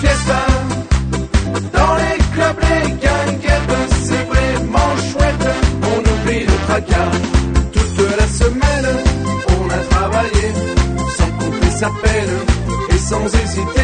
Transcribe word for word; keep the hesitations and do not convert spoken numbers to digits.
fiesta. Dans les clubs, les guinguettes, c'est vraiment chouette. On oublie le tracas. Toute la semaine, on a travaillé sans compter sa peine et sans hésiter.